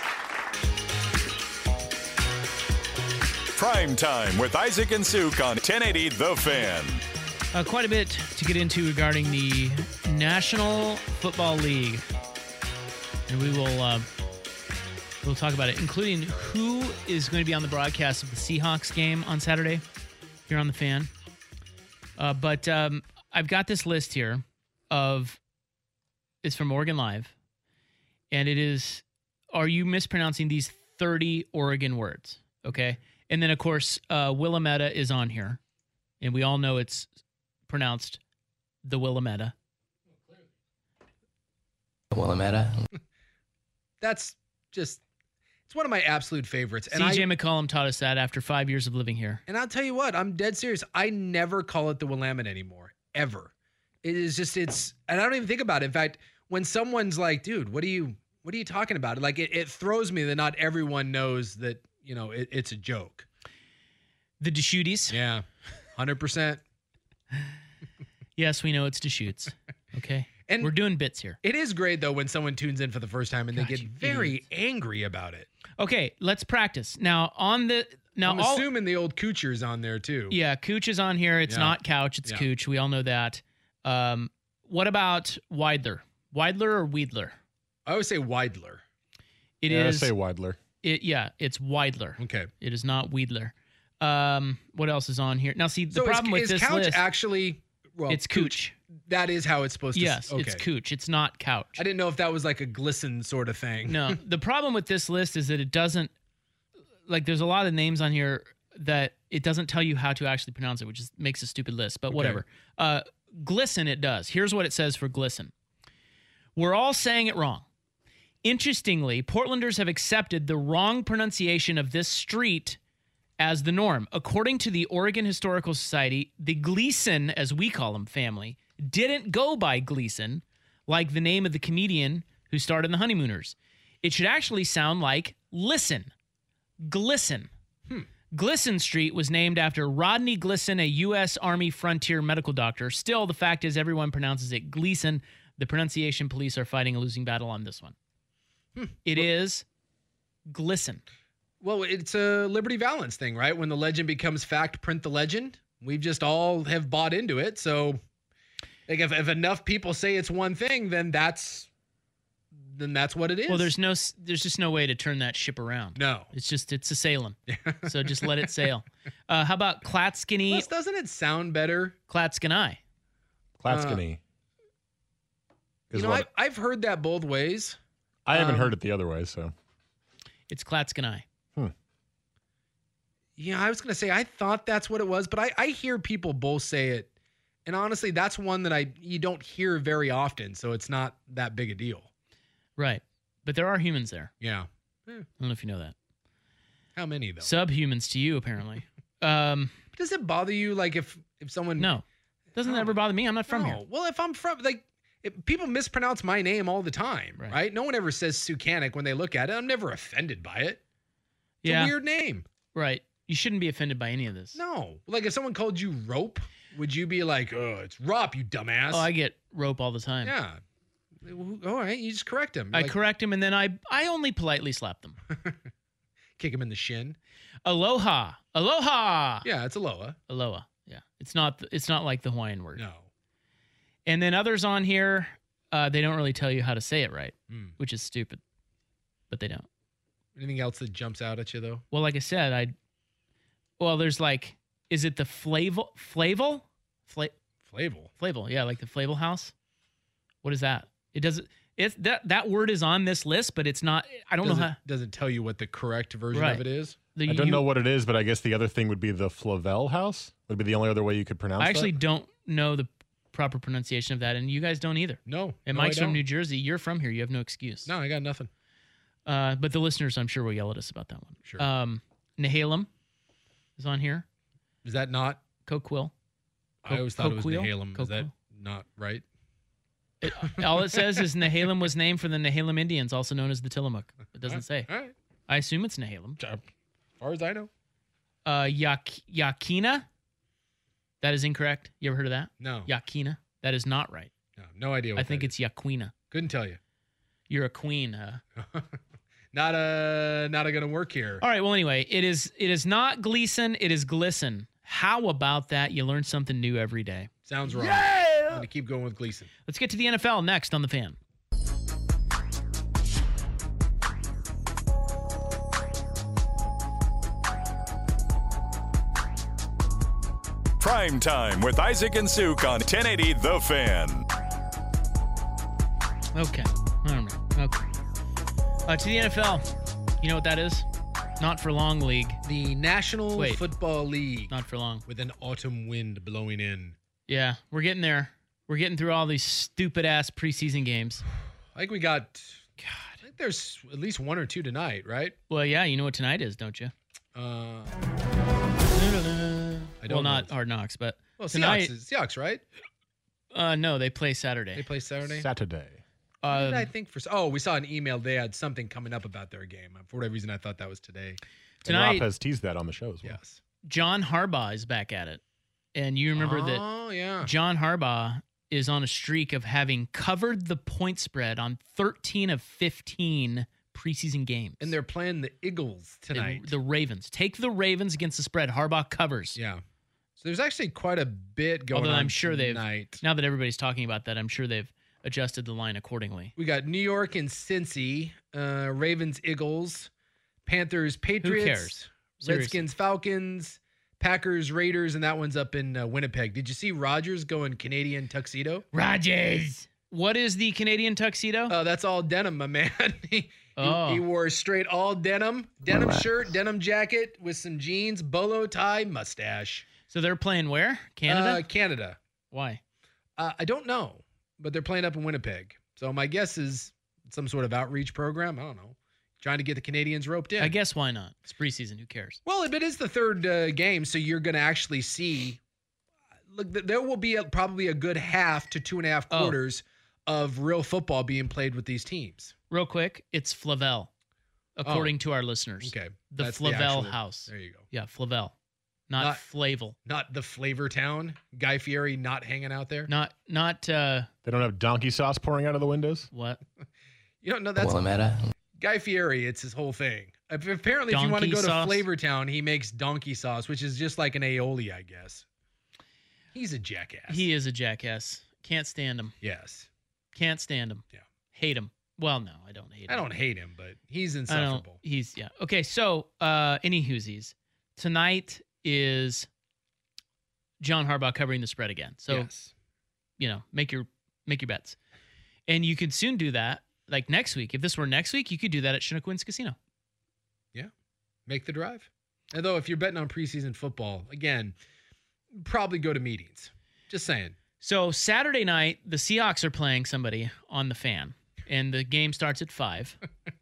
Prime Time with Isaac and Suk on ten eighty The Fan. Uh, quite a bit to get into regarding the National Football League. And we will uh, we'll talk about it, including who is going to be on the broadcast of the Seahawks game on Saturday here on the Fan. Uh, but um, I've got this list here of, it's from Oregon Live, and it is, are you mispronouncing these thirty Oregon words? Okay. And then, of course, uh, Willamette is on here, and we all know it's pronounced the Willamette. Willamette. That's just, it's one of my absolute favorites. And C J I, McCollum taught us that after five years of living here. and I'll tell you what, I'm dead serious. I never call it the Willamette anymore, ever. It is just, it's, and I don't even think about it. In fact, when someone's like, dude, what are you, what are you talking about? Like, it, it throws me that not everyone knows that, you know, it, it's a joke. The Deschutes. Yeah, one hundred percent. Yes, we know it's Deschutes. Okay. And we're doing bits here. It is great, though, when someone tunes in for the first time and God, they get you very idiots. angry about it. Okay, let's practice. Now, on the, now I'm all, assuming the old Coocher's on there, too. yeah, Cooch is on here. It's Yeah. not Couch, it's Yeah. Cooch. We all know that. Um, what about Weidler? Weidler or Weidler? I always say Weidler. It yeah, is. I say Weidler. It, yeah, it's Weidler. Okay. It is not Weidler. Um, what else is on here? Now, see, the So problem is, with is this Couch list, actually, well, it's Cooch. That is how it's supposed to. Yes, okay. it's Cooch. It's not Couch. I didn't know if that was like a glisten sort of thing. No, the problem with this list is that it doesn't, like, there's a lot of names on here that it doesn't tell you how to actually pronounce it, which is, makes a stupid list, but whatever. Uh, glisten, it does. Here's what it says for glisten. We're all saying it wrong. Interestingly, Portlanders have accepted the wrong pronunciation of this street as the norm. According to the Oregon Historical Society, the Gleason, as we call him, family, didn't go by Gleason, like the name of the comedian who starred in The Honeymooners. It should actually sound like listen. Glisten. Hmm. Glisson Street was named after Rodney Glisson, a U S Army frontier medical doctor. Still, the fact is everyone pronounces it Gleason. The pronunciation police are fighting a losing battle on this one. Hmm. It is glisten. Well, it's a Liberty Valance thing, right? When the legend becomes fact, print the legend. We've just all have bought into it. So, like, if, if enough people say it's one thing, then that's then that's what it is. Well, there's no, there's just no way to turn that ship around. no. It's just, it's a sailing. So just let it sail. Uh, how about Klatskinny, Plus, doesn't it sound better? Klatskanai? Klatskanny. You know, I, I've heard that both ways. I haven't um, heard it the other way, so. It's Klatskanai. Yeah, I was going to say, I thought that's what it was, but I, I hear people both say it. And honestly, that's one that I you don't hear very often, so it's not that big a deal. Right. But there are humans there. Yeah. I don't know if you know that. How many, though? Subhumans to you, apparently. Um, Does it bother you, like, if, if someone... no. Doesn't Oh. ever bother me. I'm not from No. here. Well, if I'm from, like, if people mispronounce my name all the time, Right. right? No one ever says Sukanic when they look at it. I'm never offended by it. It's Yeah. a weird name. Right. You shouldn't be offended by any of this. No. Like if someone called you rope, would you be like, oh, it's rope, you dumbass? Oh, I get rope all the time. Yeah. All right. You just correct him. You're I like, correct him, and then I I only politely slap them. kick him in the shin. Aloha. Aloha. Yeah, it's aloha. Aloha. Yeah. It's not it's not like the Hawaiian word. No. And then others on here, uh, they don't really tell you how to say it right, Mm. which is stupid. But they don't. Anything else that jumps out at you though? Well, like I said, I well, there's like, is it the Flavel Flavel? Fla- Flavel. Flavel, yeah, like the Flavel House. What is that? It doesn't it's that that word is on this list, but it's not I don't doesn't, know how doesn't tell you what the correct version Right. of it is. the, I don't you- know what it is, but I guess the other thing would be the Flavel House. Would be the only other way you could pronounce I actually that. don't know the proper pronunciation of that, and you guys don't either. No. And no, Mike's I from don't. New Jersey. You're from here. You have no excuse. No, I got nothing. Uh, but the listeners, I'm sure, will yell at us about that one. Sure. Um, Nehalem is on here. Is that not? Coquille. I always thought it was Coquille? Nehalem. Is that Coquille? not right? It, all it says is Nehalem was named for the Nehalem Indians, also known as the Tillamook. It doesn't say. All right. I assume it's Nehalem. As far as I know. Uh, Yak- Yakina. That is incorrect. You ever heard of that? No. Yakina. That is not right. No, no idea what I think that it's Yaquina. Couldn't tell you. You're a queen, huh? Not a not a gonna work here. All right. Well, anyway, it is it is not Gleason. It is Glisten. How about that? You learn something new every day. Sounds wrong. I'm gonna keep going with Gleason. Let's get to the N F L next on The Fan. Prime Time with Isaac and Suk on ten eighty The Fan. Okay. All right. Okay. Uh, to the N F L. You know what that is? Not for long league. The National Wait. Football League Not for long. with an autumn wind blowing in. Yeah, we're getting there. We're getting through all these stupid ass preseason games. I think we got. God, I think there's at least one or two tonight, right? Well, yeah, you know what tonight is, don't you? Uh, I well, don't not know. Hard Knocks, but Well, tonight. Seahawks, is- Seahawks, right? Uh, no, they play Saturday. They play Saturday. Saturday. What did Uh, I think for? Oh, we saw an email. They had something coming up about their game. For whatever reason, I thought that was today. And tonight, Rob has teased that on the show as well. Yes. John Harbaugh is back at it, and you remember that Oh yeah. John Harbaugh is on a streak of having covered the point spread on thirteen of fifteen preseason games. And they're playing the Eagles The- tonight. The Ravens. Take the Ravens against the spread. Harbaugh covers. yeah. So there's actually quite a bit going Although on I'm sure they've tonight. now that everybody's talking about that, I'm sure they've adjusted the line accordingly. We got New York and Cincy, uh, Ravens, Eagles, Panthers, Patriots, cares? Seriously. Redskins, Falcons, Packers, Raiders, and that one's up in uh, Winnipeg. Did you see Rodgers going Canadian tuxedo? Rogers. What is the Canadian tuxedo? Uh, that's all denim, my man. he, Oh. he, he wore straight all denim, denim shirt, denim jacket with some jeans, bolo tie, mustache. so they're playing where? Canada? Uh, Canada. Why? Uh, I don't know, but they're playing up in Winnipeg. So my guess is some sort of outreach program. I don't know. Trying to get the Canadians roped in. I guess why not? It's preseason. Who cares? Well, if it is the third uh, game, so you're going to actually see. Look, th- there will be a, probably a good half to two and a half Oh. quarters of real football being played with these teams. Real quick, it's Flavel, according to our listeners. Okay, The that's Flavel actual- House. There you go. Yeah, Flavel. Not, Not- Flavel. Not the Flavor Town. Guy Fieri not hanging out there. Not not uh They don't have donkey sauce pouring out of the windows. what? You don't know that's Guy Fieri. It's his whole thing. Ap- Apparently, if you want to Donkey go to sauce? Flavor Town, he makes donkey sauce, which is just like an aioli, I guess. He's a jackass. He is a jackass. Can't stand him. Yes. Can't stand him. Yeah. Hate him. Well, no, I don't hate him. I don't hate him, but he's I don't. insufferable. He's yeah. Okay, so uh any whoosies. Tonight is John Harbaugh covering the spread again. So yes. you know, make your make your bets. And you could soon do that like next week. If this were next week, you could do that at Chinook Casino. Make the drive. Although if you're betting on preseason football, again, probably go to meetings. Just saying. So Saturday night, the Seahawks are playing somebody on the Fan, and the game starts at five.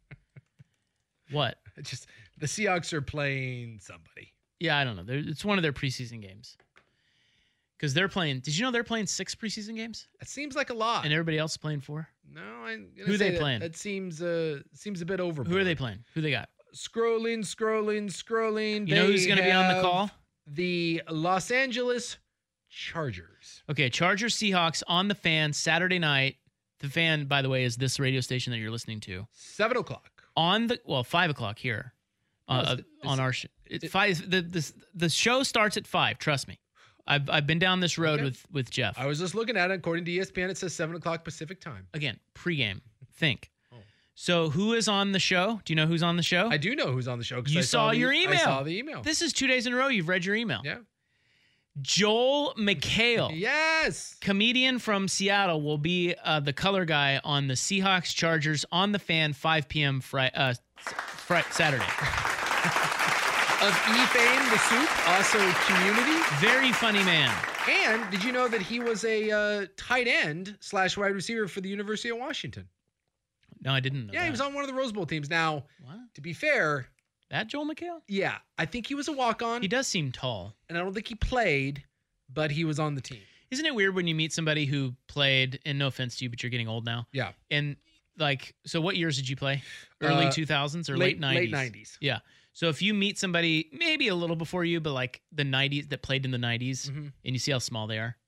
What? It's just the Seahawks are playing somebody. Yeah, I don't know. They're, it's one of their preseason games. Because they're playing. Did you know they're playing six preseason games? That seems like a lot. And everybody else is playing four? No, I'm gonna Who are say they that- playing? That seems uh seems a bit overboard. Who are they playing? Who they got? scrolling, scrolling, scrolling. You know who's They going to be on the have call? The Los Angeles Chargers. Okay, Chargers Seahawks on the Fan Saturday night. The Fan, by the way, is this radio station that you're listening to. Seven o'clock. On the well, five o'clock here. No, Uh, it's uh, the- on it's- our sh- it's it- five. The this the show starts at five. Trust me, I've I've been down this road Okay. with with Jeff. I was just looking at it. According to E S P N, it says seven o'clock Pacific time. Again, pregame. Think. So who is on the show? Do you know who's on the show? I do know who's on the show. 'cause You I saw the- your email. I saw the email. This is two days in a row you've read your email. Yeah. Joel McHale, Yes. comedian from Seattle, will be uh, the color guy on the Seahawks Chargers on the Fan five p.m. Fri- uh, fri- Saturday. Of E-Fame, the soup, also Community. Very funny man. And did you know that he was a uh, tight end slash wide receiver for the University of Washington? No, I didn't know Yeah, that. he was on one of the Rose Bowl teams. Now, What? to be fair, That Joel McHale? yeah, I think he was a walk-on, He does seem tall. and I don't think he played, but he was on the team. Isn't it weird when you meet somebody who played, and no offense to you, but you're getting old now. Yeah. And like, so what years did you play? Early Uh, two thousands or late- late nineties? late nineties. Yeah. So if you meet somebody maybe a little before you, but like the nineties that played in the nineties, Mhm. and you see how small they are,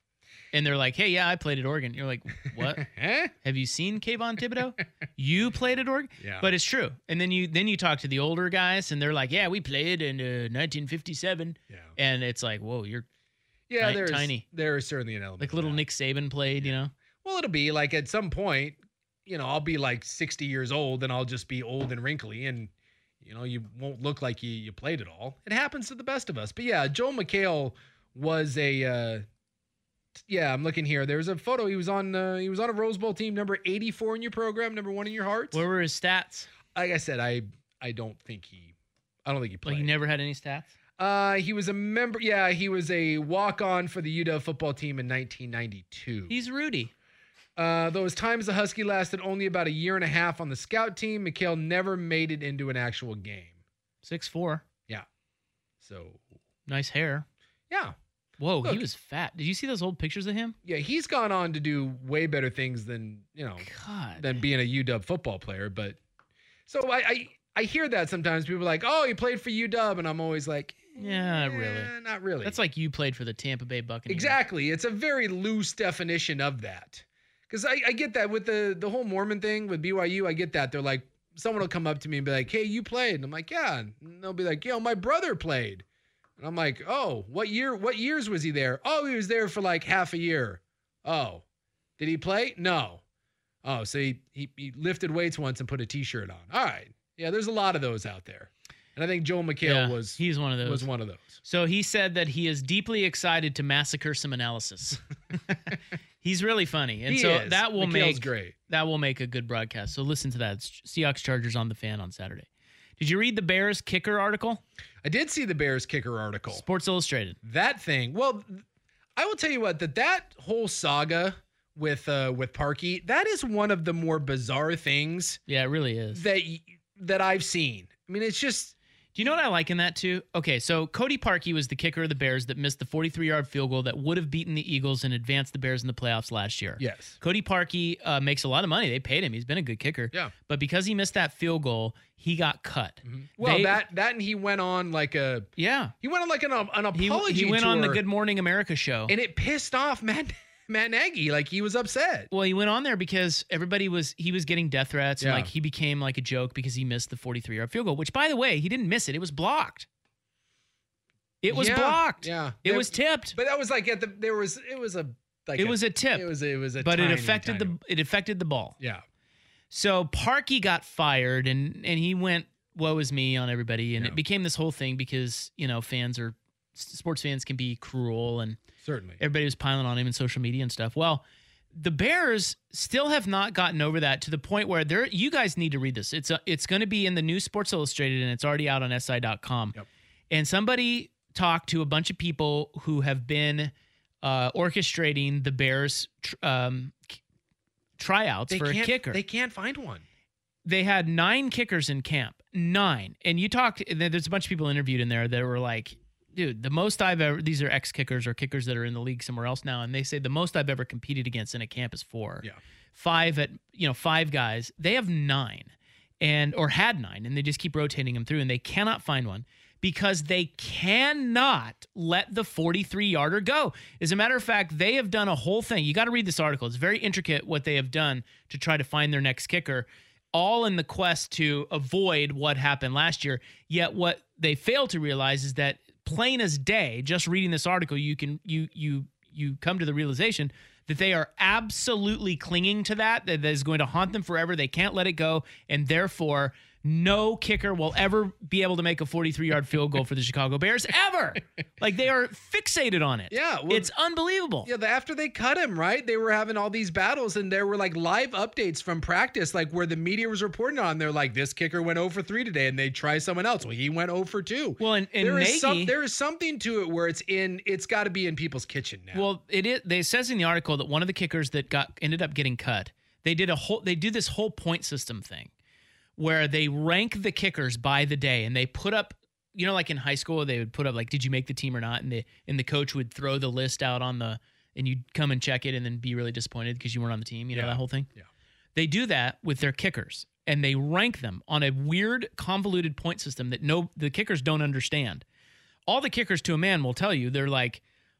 and they're like, "Hey, yeah, I played at Oregon." You're like, "What? Eh? Have you seen Kayvon Thibodeau? You played at Oregon?" Yeah. But it's true. And then you then you talk to the older guys, and they're like, "Yeah, we played in uh, nineteen fifty-seven." Yeah. And it's like, "Whoa, you're Yeah, Ti- there's tiny. There is certainly an element. like of little that. Nick Saban played," you know? Well, it'll be like at some point, you know, I'll be like sixty years old and I'll just be old and wrinkly and, you know, you won't look like you, you played it all. It happens to the best of us. But yeah, Joel McHale was a, uh, yeah, I'm looking here. There's a photo. He was on, uh, he was on a Rose Bowl team, number eighty-four in your program, number one in your heart. What were his stats? Like I said, I, I don't think he, I don't think he played. Like he never had any stats? Uh, he was a member. Yeah, he was a walk-on for the U W football team in nineteen ninety-two. He's Rudy. Uh, though his time as a Husky lasted only about a year and a half on the scout team, McHale never made it into an actual game. six four. Yeah. So, Nice hair. yeah. Whoa, he Look. was fat. Did you see those old pictures of him? Yeah, he's gone on to do way better things than, you know, God. than being a U W football player. But so I, I, I hear that sometimes people are like, oh, he played for U W. And I'm always like, Yeah, eh, really. Not really. That's like you played for the Tampa Bay Buccaneers. Exactly. It's a very loose definition of that. Because I, I get that with the, the whole Mormon thing with B Y U. I get that. They're like, someone will come up to me and be like, hey, you played. And I'm like, yeah. And they'll be like, yo, my brother played. And I'm like, oh, what year? What years was he there? Oh, he was there for like half a year. Oh, did he play? No. Oh, so he, he, he lifted weights once and put a t-shirt on. All right. Yeah, there's a lot of those out there. And I think Joel McHale Yeah, was, he's one of those. was one of those. So he said that he is deeply excited to massacre some analysis. He's really funny. And He so is. that will McHale's make great. that will make a good broadcast. So listen to that. It's Seahawks Chargers on the Fan on Saturday. Did you read the Bears kicker article? I did see the Bears kicker article. Sports Illustrated. That thing. Well, I will tell you what, that that whole saga with uh with Parkey, that is one of the more bizarre things Yeah, it really is. that y- that I've seen. I mean, it's just Do you know what I like in that too? Okay, so Cody Parkey was the kicker of the Bears that missed the forty-three-yard field goal that would have beaten the Eagles and advanced the Bears in the playoffs last year. yes. Cody Parkey uh, makes a lot of money. They paid him. He's been a good kicker. Yeah. But because he missed that field goal, he got cut. Well, They- that that and he went on like a Yeah. he went on like an an He, apology he went on the tour, Good Morning America show. and it pissed off Matt Matt Nagy. Like he was upset. Well, he went on there because everybody was he was getting death threats and Yeah. like he became like a joke because he missed the forty-three-yard field goal, which by the way, he didn't miss it. It was blocked. It was Yeah, blocked. Yeah. It There- was tipped. But that was like at the there was it was a like It was a tip. It was it was a but tiny, it affected tiny- the it affected the ball. yeah. So Parkey got fired and and he went woe is me on everybody and Yeah. it became this whole thing because, you know, fans are sports fans can be cruel and Certainly. everybody was piling on him in social media and stuff. Well, the Bears still have not gotten over that to the point where they're you guys need to read this. It's a, it's going to be in the new Sports Illustrated and it's already out on S I dot com. Yep. And somebody talked to a bunch of people who have been uh, orchestrating the Bears tr- um, k- tryouts They for a can't kicker. they can't find one. They had nine kickers in camp, nine. And you talked, there's a bunch of people interviewed in there that were like, dude, the most I've ever, these are ex-kickers or kickers that are in the league somewhere else now. And they say the most I've ever competed against in a camp is four. Yeah. Five at, you know, five guys. They have nine. and or had nine, and they just keep rotating them through, and they cannot find one because they cannot let the forty-three yarder go. As a matter of fact, they have done a whole thing. You got to read this article. It's very intricate what they have done to try to find their next kicker, all in the quest to avoid what happened last year. Yet what they fail to realize is that plain as day, just reading this article, you can you you you come to the realization that they are absolutely clinging to that, that is going to haunt them forever. They can't let it go, and therefore no kicker will ever be able to make a forty-three-yard field goal for the Chicago Bears ever. Like, they are fixated on it. Yeah. Well, it's unbelievable. Yeah, the, after they cut him, right, they were having all these battles, and there were, like, live updates from practice, like, where the media was reporting on. They're like, this kicker went oh for three today, and they try someone else. Well, he went oh for two. Well, and, and there, Nagy, is some, there is something to it where it's in, it's got to be in people's kitchen now. Well, it is. They says in the article that one of the kickers that got ended up getting cut, they did a whole, they do this whole point system thing, where they rank the kickers by the day, and they put up, you know, like in high school, they would put up like, did you make the team or not? And the and the coach would throw the list out on the, and you'd come and check it and then be really disappointed because you weren't on the team, you know, Yeah. that whole thing? Yeah. They do that with their kickers, and they rank them on a weird, convoluted point system that no, the kickers don't understand. All the kickers to a man will tell you, they're like,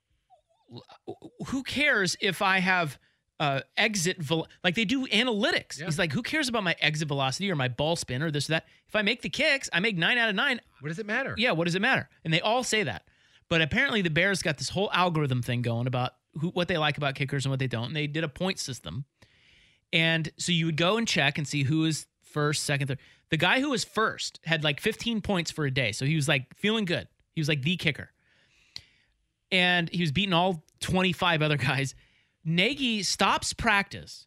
who cares if I have uh, exit, vel- like they do analytics. Yeah. He's like, who cares about my exit velocity or my ball spin or this or that? If I make the kicks, I make nine out of nine. What does it matter? Yeah, what does it matter? And they all say that. But apparently the Bears got this whole algorithm thing going about who, what they like about kickers and what they don't. And they did a point system. And so you would go and check and see who is first, second, third. The guy who was first had like fifteen points for a day. So he was like feeling good. He was like the kicker. And he was beating all twenty-five other guys. Nagy stops practice,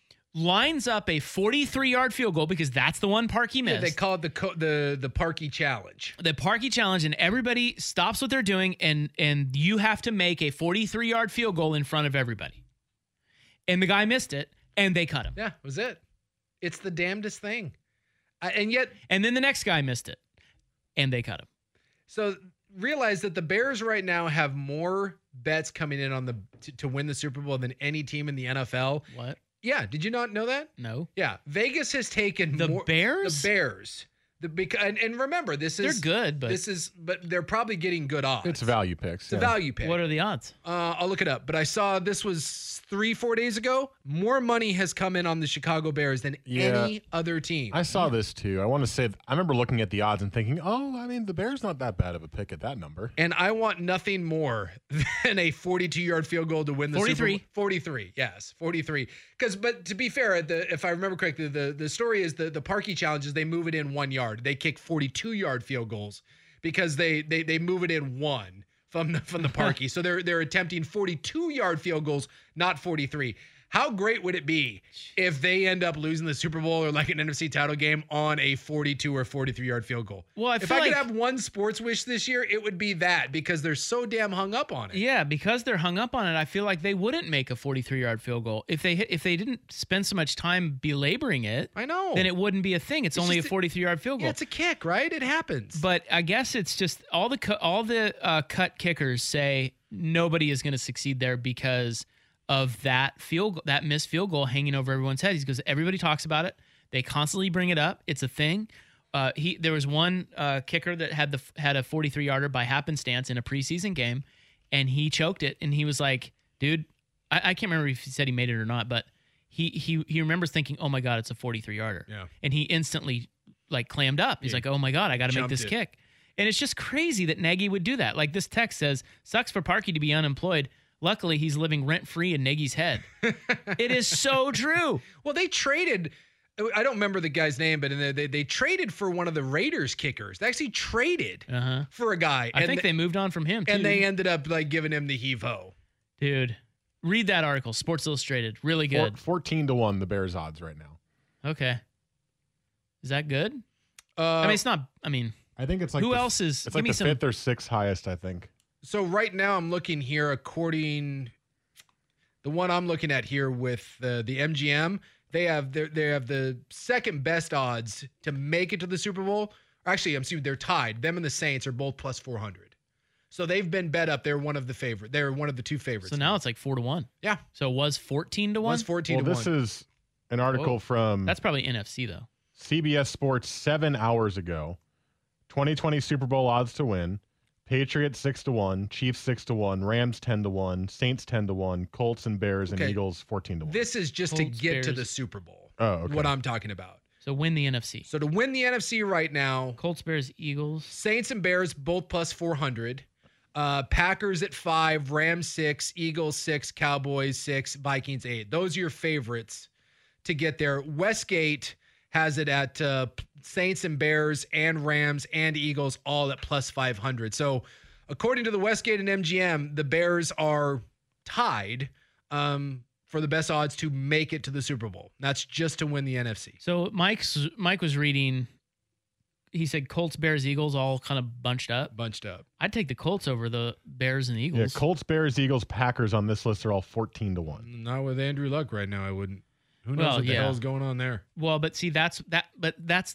lines up a forty-three-yard field goal because that's the one Parkey missed. Yeah, they call it the co- the the Parkey challenge. The Parkey challenge, and everybody stops what they're doing, and and you have to make a forty-three-yard field goal in front of everybody. And the guy missed it, and they cut him. Yeah, was it. It's the damnedest thing. I, and yet... And then the next guy missed it, and they cut him. So realize that the Bears right now have more bets coming in on the to, to win the Super Bowl than any team in the N F L. What? Yeah, did you not know that? No. Yeah, Vegas has taken The more, Bears? The Bears. The because and, and remember this is They're good, but this is but they're probably getting good odds. It's value picks. It's a yeah. value pick. What are the odds? Uh, I'll look it up, but I saw this was three, four days ago. More money has come in on the Chicago Bears than Yeah. any other team. I saw this too. I want to say, I remember looking at the odds and thinking, oh, I mean, the Bears not that bad of a pick at that number. And I want nothing more than a forty-two-yard field goal to win the forty-three. Super Bowl. forty-three, yes, forty-three. Because, but to be fair, the if I remember correctly, the, the story is the the Parkey challenges, they move it in one yard. They kick forty-two-yard field goals because they they they move it in one from the from the Parkey. So they're they're attempting forty-two-yard field goals, not forty-three. How great would it be if they end up losing the Super Bowl or like an N F C title game on a forty-two or forty-three-yard field goal? Well, I if feel I like- could have one sports wish this year, it would be that because they're so damn hung up on it. Yeah, because they're hung up on it, I feel like they wouldn't make a forty-three-yard field goal if they hit, if they didn't spend so much time belaboring it. I know. Then it wouldn't be a thing. It's, It's only a just a- forty-three-yard field goal. Yeah, it's a kick, right? It happens. But I guess it's just all the cu- all the uh, cut kickers say nobody is going to succeed there because of that field goal, that missed field goal hanging over everyone's head. He goes, everybody talks about it. They constantly bring it up. It's a thing. Uh, he there was one uh, kicker that had the had a forty-three yarder by happenstance in a preseason game, and he choked it. And he was like, "Dude, I, I can't remember if he said he made it or not, but he he he remembers thinking, oh my god, it's a forty-three yarder." Yeah. And he instantly like clammed up. He's Yeah. like, oh my god, I got to make Jumped this it. kick. And it's just crazy that Nagy would do that. Like this text says, sucks for Parkey to be unemployed. Luckily, he's living rent-free in Nagy's head. It is so true. Well, they traded. I don't remember the guy's name, but they, they, they traded for one of the Raiders kickers. They actually traded Uh-huh. for a guy. I and think th- they moved on from him, too. And they ended up like giving him the heave-ho. Dude, read that article, Sports Illustrated. Really Four, good. fourteen to one, the Bears odds right now. Okay. Is that good? Uh, I mean, it's not, I mean, I think it's like who the, else is, It's give like me the some, fifth or sixth highest, I think. So right now I'm looking here according the one I'm looking at here with the the M G M, they have their they have the second best odds to make it to the Super Bowl. Actually, I'm assuming they're tied. Them and the Saints are both plus four hundred. So they've been bet up. They're one of the favorite. They're one of the two favorites. so now it's like four to one. Yeah. So it was fourteen to one? One's fourteen Well, to this one. is an article Whoa. from That's probably N F C, though. C B S Sports seven hours ago. twenty twenty Super Bowl odds to win. Patriots six to one, Chiefs six to one, Rams ten to one, Saints ten to one, Colts and Bears and Okay. Eagles fourteen to one. This is just Colts, to get to Bears. the Super Bowl. Oh, okay. What I'm talking about. So win the N F C. So to win the N F C right now, Colts, Bears, Eagles. Saints and Bears both plus four hundred. Uh, Packers at five, Rams six, Eagles six, Cowboys six, Vikings eight. Those are your favorites to get there. Westgate has it at uh, Saints and Bears and Rams and Eagles all at plus five hundred. So according to the Westgate and M G M, the Bears are tied um, for the best odds to make it to the Super Bowl. That's just to win the N F C. So Mike's Mike was reading. He said Colts, Bears, Eagles all kind of bunched up. Bunched up. I'd take the Colts over the Bears and Yeah, Eagles. Colts, Bears, Eagles, Packers on this list are all fourteen to one. Not with Andrew Luck right now, I wouldn't. Who knows Well, what the yeah. hell's going on there? Well, but see, that's that. But that's,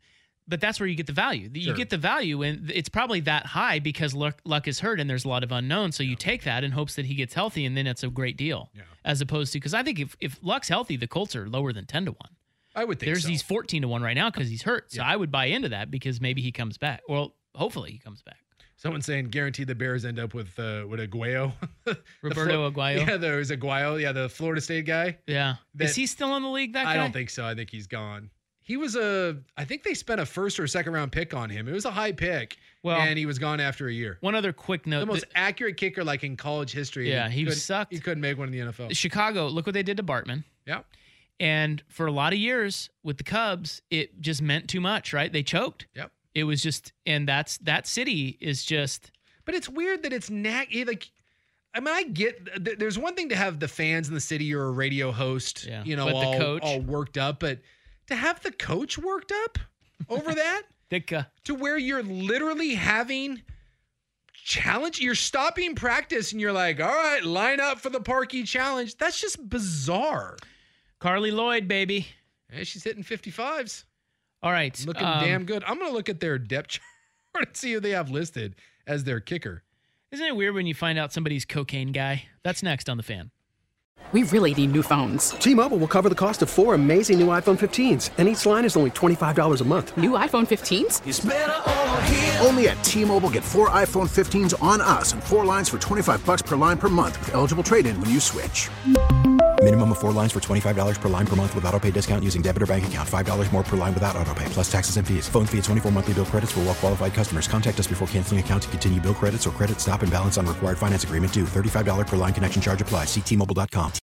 but that's where you get the value. You Sure. get the value, and it's probably that high because Luck, Luck is hurt, and there's a lot of unknowns. So you take that in hopes that he gets healthy, and then it's a great deal. Yeah. As opposed to, because I think if if Luck's healthy, the Colts are lower than ten to one. I would think There's so. these fourteen to one right now because he's hurt. So Yeah. I would buy into that because maybe he comes back. Well, hopefully he comes back. Someone saying guarantee the Bears end up with uh, with Aguayo. The Roberto Aguayo. Yeah, there was Aguayo. Yeah, the Florida State guy. Yeah. That- Is he still in the league, that guy? I don't think so. I think he's gone. He was a. I think they spent a first or second round pick on him. It was a high pick. Well- and he was gone after a year. One other quick note. The most th- accurate kicker like in college history. Yeah, he couldn't- sucked. He couldn't make one in the N F L. Chicago, look what they did to Bartman. Yeah. And for a lot of years with the Cubs, it just meant too much, right? They choked. Yep. It was just, and that's, that city is just, But it's weird that it's nag like. I mean, I get. th- There's one thing to have the fans in the city. You're a radio host. Yeah. You know, But the all, coach- all worked up, but to have the coach worked up over that. Ditka. To where you're literally having challenge, you're stopping practice and you're like, all right, line up for the Parkey challenge. That's just bizarre. Carly Lloyd, baby. And she's hitting fifty-fives. All right. Looking um, damn good. I'm going to look at their depth chart and see who they have listed as their kicker. Isn't it weird when you find out somebody's cocaine guy? That's next on The Fan. We really need new phones. T-Mobile will cover the cost of four amazing new iPhone fifteens, and each line is only twenty-five dollars a month. New iPhone fifteens? It's better over here. Only at T-Mobile, get four iPhone fifteens on us and four lines for twenty-five bucks per line per month with eligible trade-in when you switch. Minimum of four lines for twenty-five dollars per line per month with autopay discount using debit or bank account. five dollars more per line without autopay, plus taxes and fees. Phone fee at twenty-four monthly bill credits for well-qualified customers. Contact us before canceling account to continue bill credits or credit stop and balance on required finance agreement due. thirty-five dollars per line connection charge applies. See T Mobile dot com.